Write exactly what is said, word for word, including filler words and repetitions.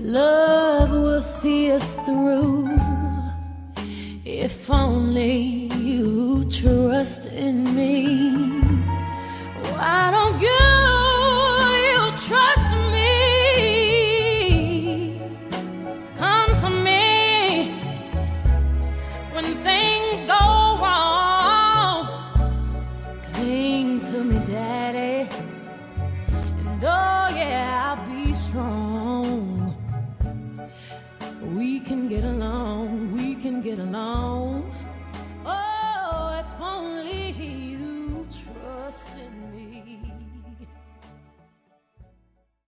Love will see us through if only you trust in me. Why don't you, you trust me? Come to me when things go wrong. Cling to me, Daddy, and oh yeah, I'll be strong. We can get along.